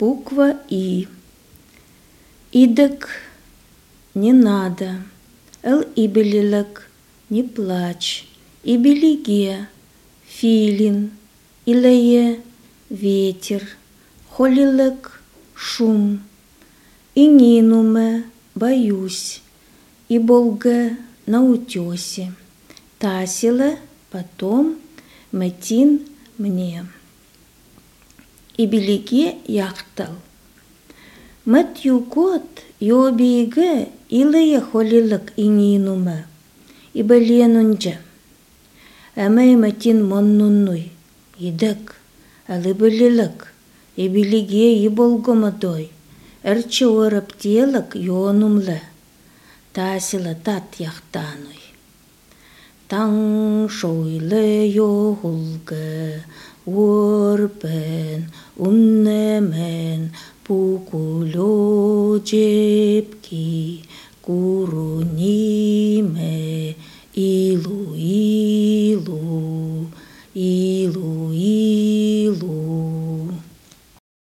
Буква И. Идек не надо. Ибелилек не плачь. Ибелиге филин. Илее ветер. Холилек шум. Ининуме боюсь. Иболге на утесе. Тасиле потом метин мне. Ибелиге яхтал. Мет югот йобиге илее холилек ининуме. Ибеленунже. Әмәй метин моннуннуй. Идек. Алибелилек. Ибелиге иболгомадой. Эрче орып телек йонумле. Тасила тат яхтануй. Таң шойле йохулге. Орпен уннемен пукуло джепки. Куруниме илуи.